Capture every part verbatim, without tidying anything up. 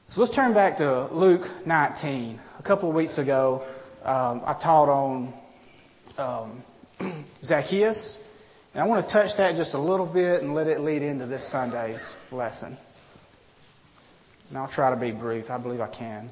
So let's turn back to Luke nineteen. A couple of weeks ago, um, I taught on um, Zacchaeus. And I want to touch that just a little bit and let it lead into this Sunday's lesson. And I'll try to be brief. I believe I can.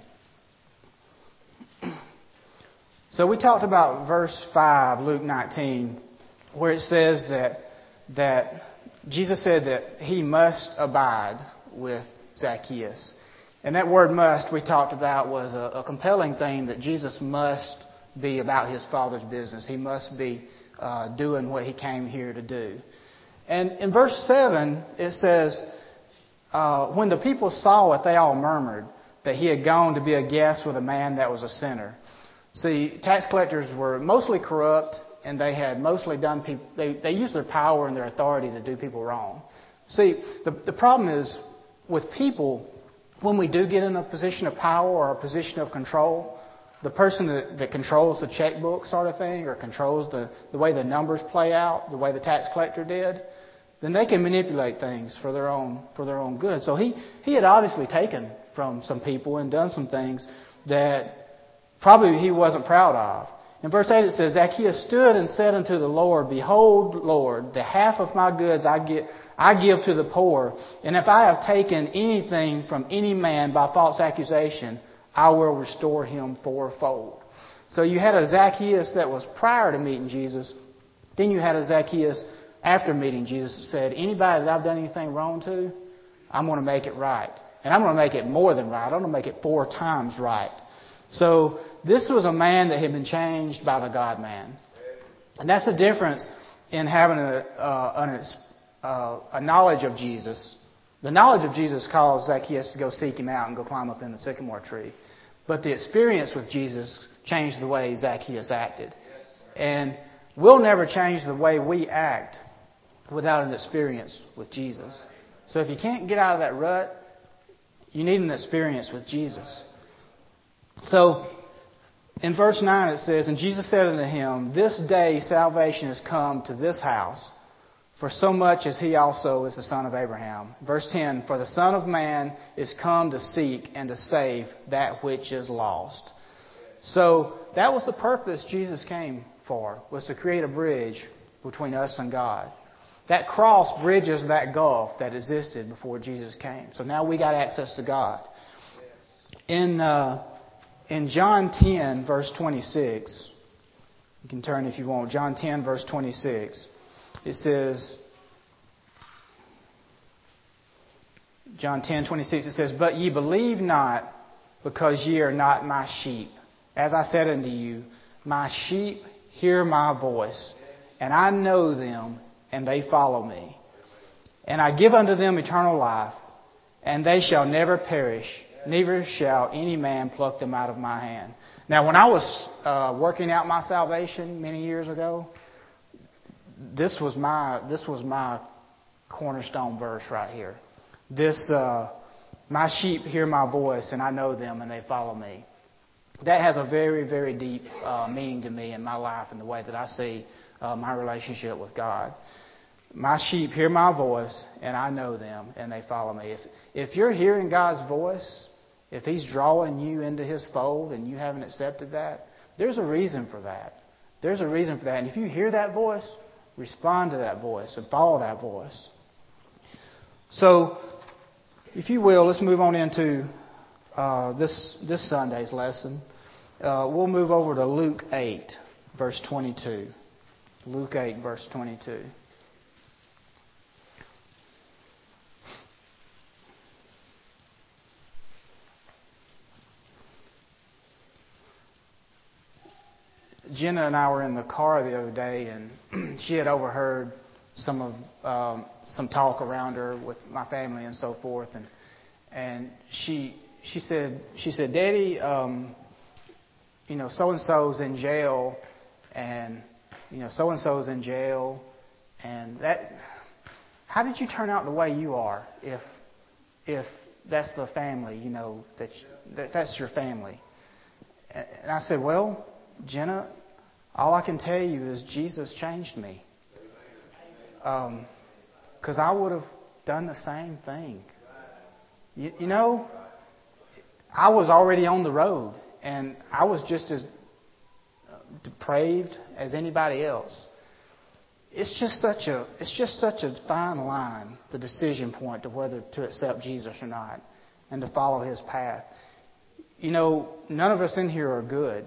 So we talked about verse five, Luke nineteen, where it says that that Jesus said that he must abide with Zacchaeus. And that word must we talked about was a, a compelling thing that Jesus must be about his Father's business. He must be uh, doing what he came here to do. And in verse seven, it says, uh, when the people saw it, they all murmured that he had gone to be a guest with a man that was a sinner. See, tax collectors were mostly corrupt, and they had mostly done people, they, they used their power and their authority to do people wrong. See, the, the problem is with people, when we do get in a position of power or a position of control, the person that, that controls the checkbook sort of thing, or controls the, the way the numbers play out, the way the tax collector did, then they can manipulate things for their own for their own good. So he, he had obviously taken from some people and done some things that probably he wasn't proud of. In verse eight it says, Zacchaeus stood and said unto the Lord, Behold, Lord, the half of my goods I give, I give to the poor, and if I have taken anything from any man by false accusation, I will restore him fourfold. So you had a Zacchaeus that was prior to meeting Jesus. Then you had a Zacchaeus after meeting Jesus that said, anybody that I've done anything wrong to, I'm going to make it right. And I'm going to make it more than right. I'm going to make it four times right. So this was a man that had been changed by the God-man. And that's the difference in having a, uh, an, uh, a knowledge of Jesus. The knowledge of Jesus caused Zacchaeus to go seek him out and go climb up in the sycamore tree. But the experience with Jesus changed the way Zacchaeus acted. And we'll never change the way we act without an experience with Jesus. So if you can't get out of that rut, you need an experience with Jesus. So in verse nine it says, And Jesus said unto him, This day salvation is come to this house, for so much as he also is the son of Abraham. Verse ten, For the Son of Man is come to seek and to save that which is lost. So that was the purpose Jesus came for, was to create a bridge between us and God. That cross bridges that gulf that existed before Jesus came. So now we got access to God. In uh, in John ten, verse twenty-six, you can turn if you want, John ten, verse twenty-six, it says, John ten, twenty-six, it says, But ye believe not, because ye are not my sheep. As I said unto you, my sheep hear my voice, and I know them, and they follow me. And I give unto them eternal life, and they shall never perish, neither shall any man pluck them out of my hand. Now, when I was uh, working out my salvation many years ago, this was my this was my cornerstone verse right here. This, uh, my sheep hear my voice, and I know them, and they follow me. That has a very, very deep uh, meaning to me in my life and the way that I see uh, my relationship with God. My sheep hear my voice, and I know them, and they follow me. If if you're hearing God's voice, if He's drawing you into His fold and you haven't accepted that, there's a reason for that. There's a reason for that. And if you hear that voice, respond to that voice and follow that voice. So, if you will, let's move on into uh, this this Sunday's lesson. Uh, we'll move over to Luke eight, verse twenty-two. Luke eight, verse twenty-two. Jenna and I were in the car the other day, and she had overheard some of um, some talk around her with my family and so forth, and and she she said she said, Daddy, um, you know, so and so's in jail, and you know, so and so's in jail, and that. How did you turn out the way you are if if that's the family, you know, that, that that's your family? And I said, well, Jenna, all I can tell you is Jesus changed me. Because um, I would have done the same thing. You, you know, I was already on the road, and I was just as depraved as anybody else. It's just such a it's just such a fine line, the decision point to whether to accept Jesus or not, and to follow His path. You know, none of us in here are good.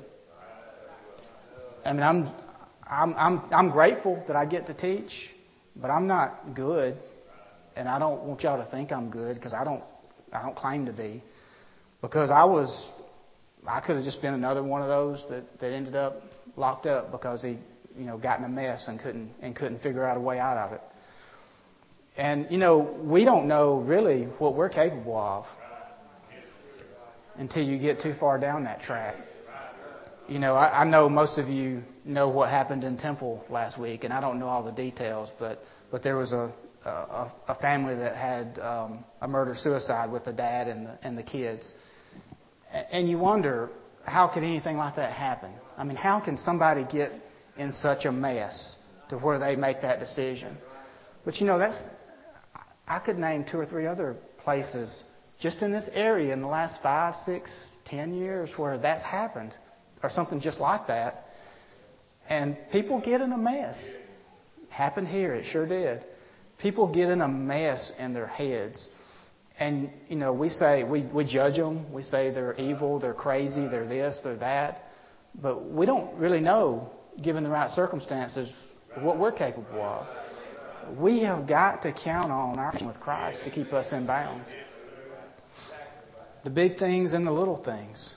I mean, I'm I'm I'm I'm grateful that I get to teach, but I'm not good, and I don't want y'all to think I'm good because I don't I don't claim to be, because I was I could have just been another one of those that, that ended up locked up because he you know got in a mess and couldn't and couldn't figure out a way out of it. And you know, we don't know really what we're capable of until you get too far down that track. You know, I, I know most of you know what happened in Temple last week, and I don't know all the details, but, but there was a, a, a family that had um, a murder-suicide with the dad and the, and the kids. And you wonder, how could anything like that happen? I mean, how can somebody get in such a mess to where they make that decision? But, you know, that's I could name two or three other places just in this area in the last five, six, ten years where that's happened, or something just like that. And people get in a mess. Happened here, it sure did. People get in a mess in their heads. And, you know, we say, we, we judge them. We say they're evil, they're crazy, they're this, they're that. But we don't really know, given the right circumstances, what we're capable of. We have got to count on our relationship with Christ to keep us in bounds. The big things and the little things.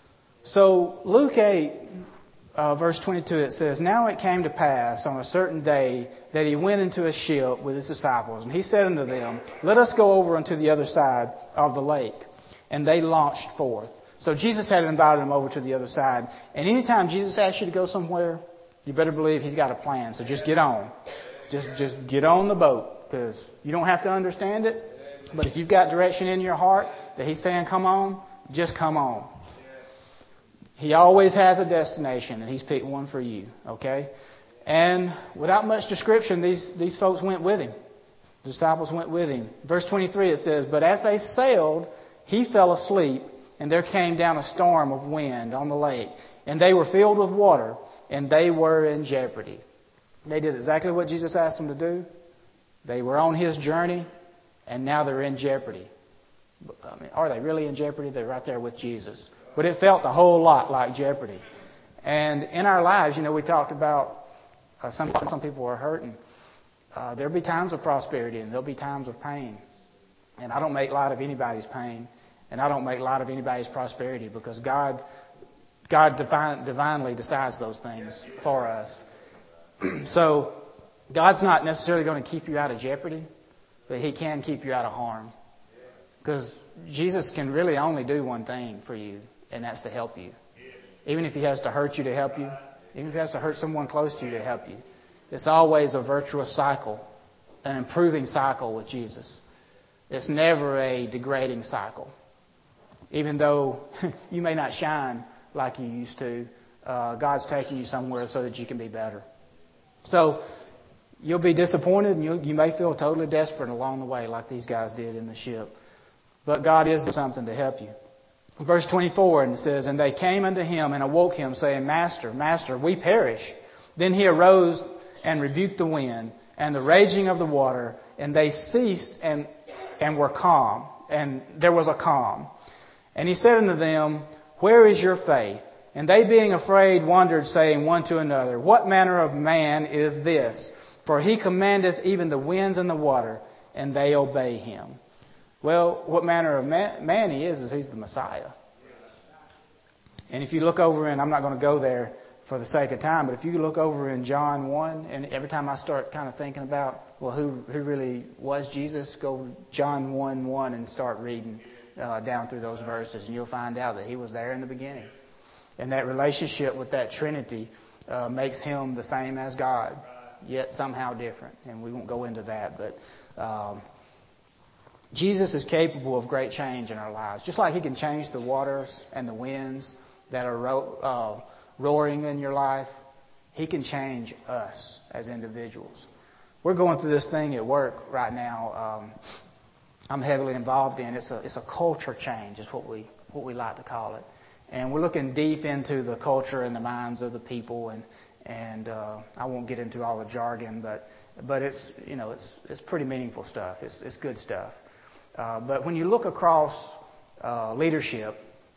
So Luke eight, uh, verse twenty-two, it says, "Now it came to pass on a certain day that he went into a ship with his disciples. And he said unto them, Let us go over unto the other side of the lake. And they launched forth." So Jesus had invited them over to the other side. And anytime Jesus asks you to go somewhere, you better believe He's got a plan. So just get on. Just, just get on the boat. Because you don't have to understand it. But if you've got direction in your heart that He's saying come on, just come on. He always has a destination, and He's picked one for you, okay? And without much description, these, these folks went with Him. The disciples went with Him. Verse twenty-three, it says, "But as they sailed, He fell asleep, and there came down a storm of wind on the lake, and they were filled with water, and they were in jeopardy." They did exactly what Jesus asked them to do. They were on His journey, and now they're in jeopardy. I mean, are they really in jeopardy? They're right there with Jesus. But it felt a whole lot like jeopardy. And in our lives, you know, we talked about uh, some some people are hurting. Uh, there'll be times of prosperity and there'll be times of pain. And I don't make light of anybody's pain, and I don't make light of anybody's prosperity, because God God divine, divinely decides those things for us. So God's not necessarily going to keep you out of jeopardy, but He can keep you out of harm. Because Jesus can really only do one thing for you, and that's to help you. Even if He has to hurt you to help you, even if He has to hurt someone close to you to help you. It's always a virtuous cycle, an improving cycle with Jesus. It's never a degrading cycle. Even though you may not shine like you used to, uh, God's taking you somewhere so that you can be better. So you'll be disappointed, and you you may feel totally desperate along the way like these guys did in the ship. But God is doing something to help you. Verse twenty-four, and it says, "And they came unto Him and awoke Him, saying, Master, Master, we perish. Then He arose and rebuked the wind and the raging of the water, and they ceased and, and were calm. And there was a calm. And He said unto them, Where is your faith? And they being afraid wondered, saying one to another, What manner of man is this? For He commandeth even the winds and the water, and they obey Him." Well, what manner of man, man He is, is He's the Messiah. And if you look over in, I'm not going to go there for the sake of time, but if you look over in John one, and every time I start kind of thinking about, well, who who really was Jesus, go John one one and start reading uh, down through those verses, and you'll find out that He was there in the beginning. And that relationship with that Trinity uh, makes Him the same as God, yet somehow different. And we won't go into that, but Um, Jesus is capable of great change in our lives. Just like He can change the waters and the winds that are ro- uh, roaring in your life, He can change us as individuals. We're going through this thing at work right now. Um, I'm heavily involved in. It's a it's a culture change, is what we what we like to call it. And we're looking deep into the culture and the minds of the people, and and uh, I won't get into all the jargon, but but it's you know it's it's pretty meaningful stuff. It's it's good stuff. Uh, but when you look across uh, leadership,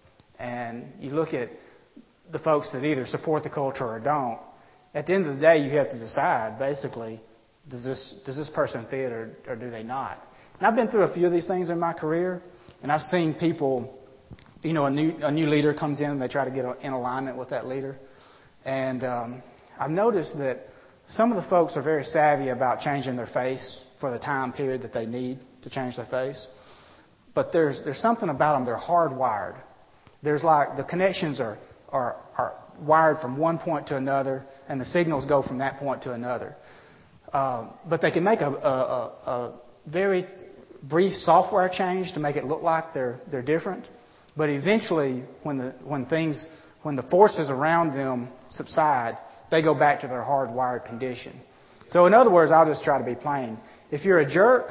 and you look at the folks that either support the culture or don't, at the end of the day, you have to decide basically, does this does this person fit or, or do they not? And I've been through a few of these things in my career, and I've seen people. You know, a new a new leader comes in and they try to get in alignment with that leader. And um, I've noticed that some of the folks are very savvy about changing their face for the time period that they need to change their face. But there's there's something about them, they're hardwired. There's like the connections are, are, are wired from one point to another, and the signals go from that point to another. Uh, but they can make a, a, a, a very brief software change to make it look like they're they're different. But eventually, when the when things when the forces around them subside, they go back to their hardwired condition. So, in other words, I'll just try to be plain. If you're a jerk,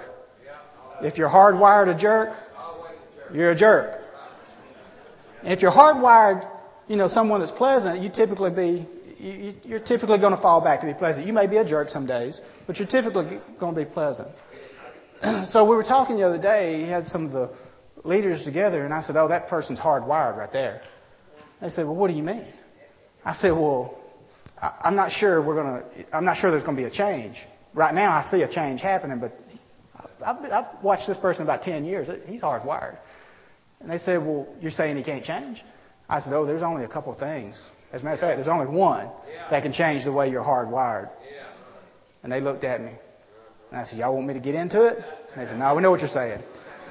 if you're hardwired a jerk, you're a jerk. And if you're hardwired, you know, someone that's pleasant, you typically be you, you're typically going to fall back to be pleasant. You may be a jerk some days, but you're typically going to be pleasant. So we were talking the other day. You had some of the leaders together, and I said, oh, that person's hardwired right there. They said, well, what do you mean? I said, well, I'm not sure we're going to, I'm not sure there's going to be a change. Right now I see a change happening, but I've, I've watched this person about ten years. He's hardwired. And they said, well, you're saying he can't change? I said, oh, there's only a couple of things. As a matter of fact, there's only one that can change the way you're hardwired. And they looked at me. And I said, y'all want me to get into it? And they said, no, we know what you're saying.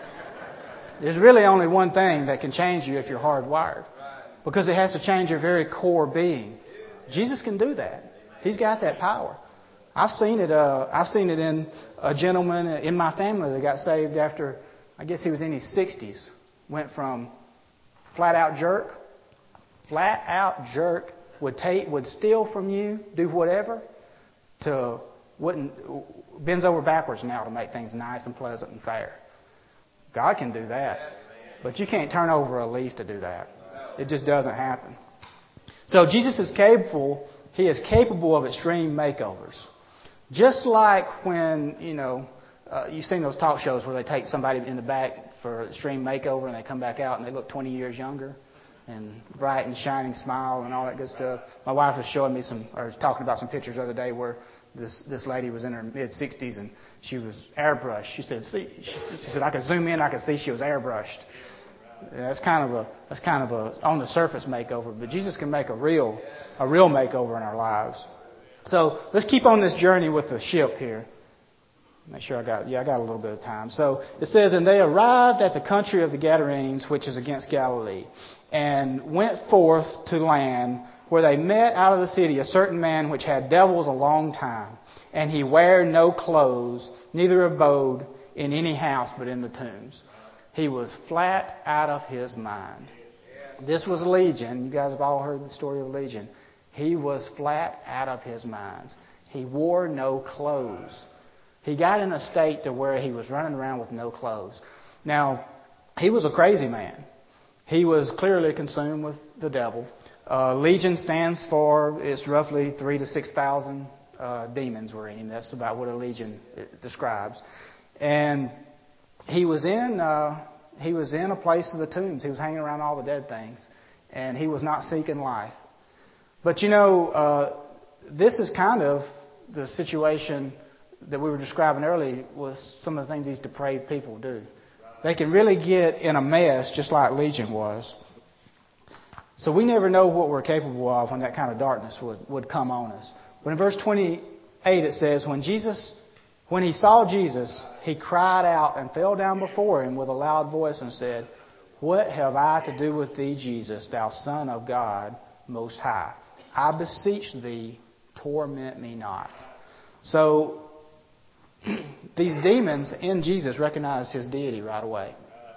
There's really only one thing that can change you if you're hardwired. Because it has to change your very core being. Jesus can do that. He's got that power. I've seen it. Uh, I've seen it in a gentleman in my family that got saved after, I guess he was in his sixties. Went from flat out jerk, flat out jerk, would take, would steal from you, do whatever, to wouldn't bends over backwards now to make things nice and pleasant and fair. God can do that. But you can't turn over a leaf to do that. It just doesn't happen. So Jesus is capable, He is capable of extreme makeovers. Just like when, you know, uh, you've seen those talk shows where they take somebody in the back for extreme makeover and they come back out and they look twenty years younger and bright and shining smile and all that good stuff. My wife was showing me some, or talking about some pictures the other day where This this lady was in her mid-sixties and she was airbrushed. She said, "See," she, she said, "I could zoom in, I could see she was airbrushed." Yeah, that's kind of a that's kind of a on the surface makeover, but Jesus can make a real a real makeover in our lives. So let's keep on this journey with the ship here. Make sure I got yeah I got a little bit of time. So it says, and they arrived at the country of the Gadarenes, which is against Galilee, and went forth to land, where they met out of the city a certain man which had devils a long time, and he ware no clothes, neither abode in any house but in the tombs. He was flat out of his mind. This was Legion. You guys have all heard the story of Legion. He was flat out of his mind. He wore no clothes. He got in a state to where he was running around with no clothes. Now, he was a crazy man. He was clearly consumed with the devil. Uh, Legion stands for, it's roughly three to six thousand uh, demons were in him. That's about what a legion describes. And he was in uh, he was in a place of the tombs. He was hanging around all the dead things, and he was not seeking life. But you know, uh, this is kind of the situation that we were describing earlier with some of the things these depraved people do. They can really get in a mess, just like Legion was. So we never know what we're capable of when that kind of darkness would, would come on us. But in verse twenty-eight it says, when Jesus, when he saw Jesus, he cried out and fell down before him with a loud voice and said, what have I to do with thee, Jesus, thou Son of God Most High? I beseech thee, torment me not. So these demons in Jesus recognize his deity right away.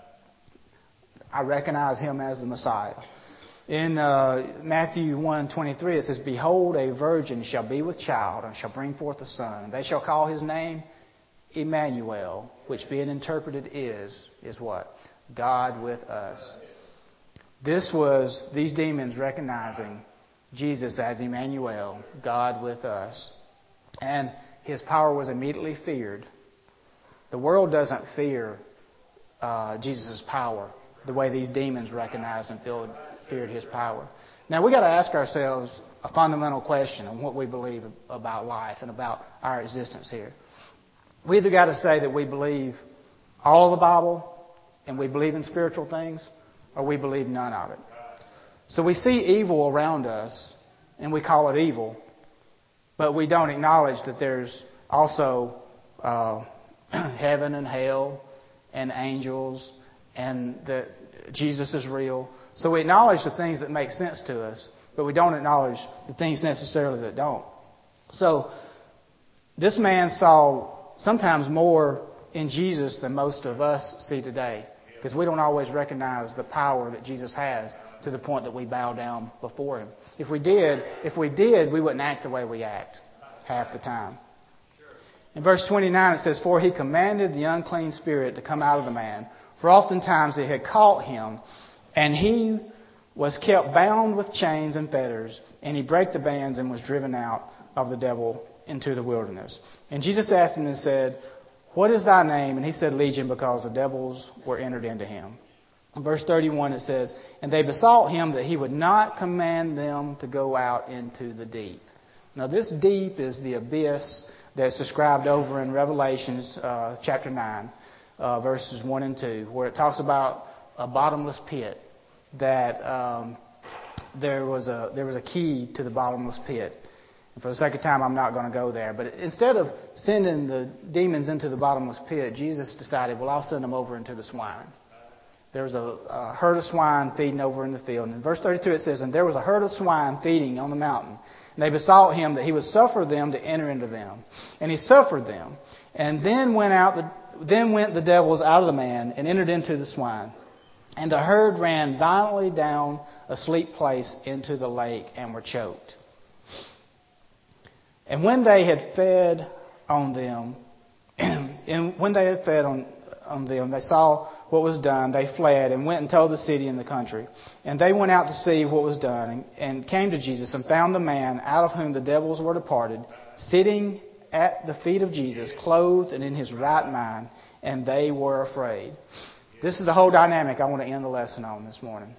I recognize him as the Messiah. In uh, Matthew one twenty-three, it says, behold, a virgin shall be with child and shall bring forth a son. They shall call his name Emmanuel, which being interpreted is, is what? God with us. This was these demons recognizing Jesus as Emmanuel, God with us. And his power was immediately feared. The world doesn't fear uh, Jesus' power the way these demons recognized and feared, feared his power. Now, we've got to ask ourselves a fundamental question on what we believe about life and about our existence here. We either got to say that we believe all of the Bible and we believe in spiritual things, or we believe none of it. So we see evil around us and we call it evil, but we don't acknowledge that there's also uh, heaven and hell and angels and that Jesus is real. So we acknowledge the things that make sense to us, but we don't acknowledge the things necessarily that don't. So this man saw sometimes more in Jesus than most of us see today, because we don't always recognize the power that Jesus has to the point that we bow down before him. If we did, if we did, we wouldn't act the way we act half the time. In verse twenty-nine it says, "For he commanded the unclean spirit to come out of the man, for oftentimes it had caught him, and he was kept bound with chains and fetters, and he brake the bands and was driven out of the devil into the wilderness. And Jesus asked him and said, What is thy name? And he said, Legion, because the devils were entered into him." In verse thirty-one it says, "And they besought him that he would not command them to go out into the deep." Now this deep is the abyss that's described over in Revelations uh, chapter nine, uh, verses one and two, where it talks about a bottomless pit, that um, there was a there was a key to the bottomless pit. And for the sake of time, I'm not going to go there. But instead of sending the demons into the bottomless pit, Jesus decided, well, I'll send them over into the swine. There was a, a herd of swine feeding over in the field. And in verse thirty-two it says, "And there was a herd of swine feeding on the mountain. And they besought him that he would suffer them to enter into them. And he suffered them. And then went out the, then went the devils out of the man and entered into the swine. And the herd ran violently down a steep place into the lake and were choked. And when they had fed on them, and when they had fed on, on them, they saw what was done. They fled and went and told the city and the country. And they went out to see what was done, and, and came to Jesus and found the man out of whom the devils were departed, sitting at the feet of Jesus, clothed and in his right mind, and they were afraid." This is the whole dynamic I want to end the lesson on this morning.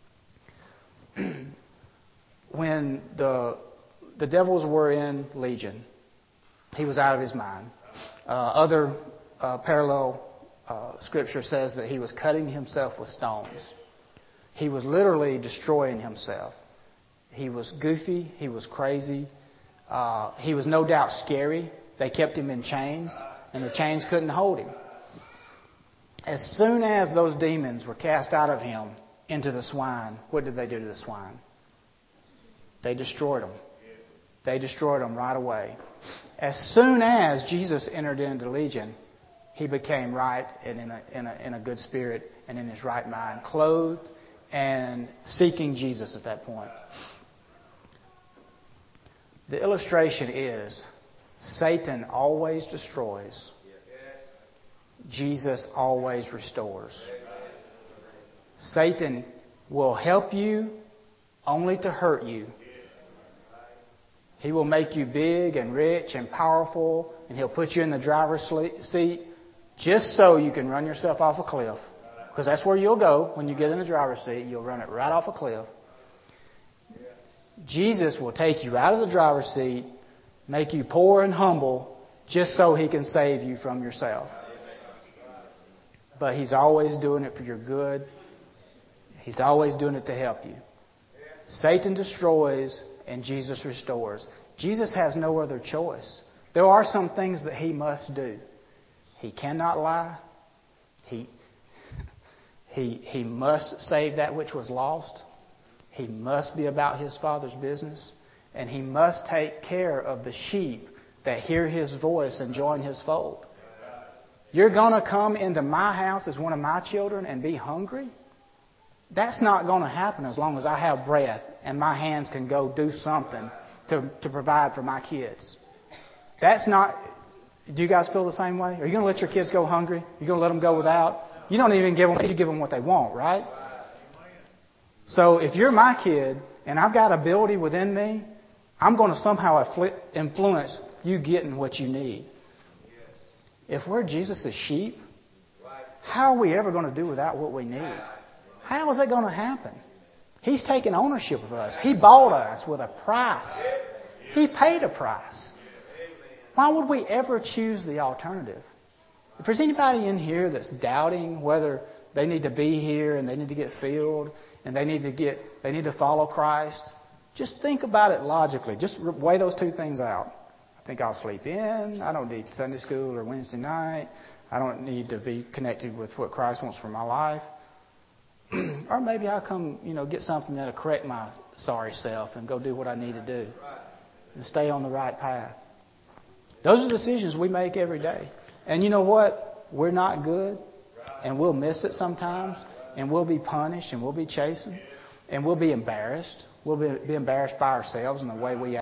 When the the devils were in Legion, he was out of his mind. Uh, other uh, parallel uh, scripture says that he was cutting himself with stones. He was literally destroying himself. He was goofy. He was crazy. Uh, he was no doubt scary. They kept him in chains, and the chains couldn't hold him. As soon as those demons were cast out of him into the swine, what did they do to the swine? They destroyed them. They destroyed them right away. As soon as Jesus entered into Legion, he became right and in a, in a, in a good spirit and in his right mind, clothed and seeking Jesus at that point. The illustration is Satan always destroys. Jesus always restores. Satan will help you only to hurt you. He will make you big and rich and powerful, and he'll put you in the driver's seat just so you can run yourself off a cliff. Because that's where you'll go when you get in the driver's seat. You'll run it right off a cliff. Jesus will take you out of the driver's seat, make you poor and humble, just so he can save you from yourself. But he's always doing it for your good. He's always doing it to help you. Satan destroys and Jesus restores. Jesus has no other choice. There are some things that he must do. He cannot lie. He, he, he must save that which was lost. He must be about his Father's business. And he must take care of the sheep that hear his voice and join his fold. You're going to come into my house as one of my children and be hungry? That's not going to happen as long as I have breath and my hands can go do something to, to provide for my kids. That's not, Do you guys feel the same way? Are you going to let your kids go hungry? Are you going to let them go without? You don't even give them, you give them what they want, right? So if you're my kid and I've got ability within me, I'm going to somehow influence you getting what you need. If we're Jesus' sheep, how are we ever going to do without what we need? How is that going to happen? He's taken ownership of us. He bought us with a price. He paid a price. Why would we ever choose the alternative? If there's anybody in here that's doubting whether they need to be here and they need to get filled and they need to get they need to follow Christ, just think about it logically. Just weigh those two things out. I think I'll sleep in. I don't need Sunday school or Wednesday night. I don't need to be connected with what Christ wants for my life. Or maybe I'll come, you know, get something that'll correct my sorry self and go do what I need to do and stay on the right path. Those are decisions we make every day. And you know what? We're not good, and we'll miss it sometimes, and we'll be punished, and we'll be chastened, and we'll be embarrassed. We'll be, be embarrassed by ourselves and the way we act.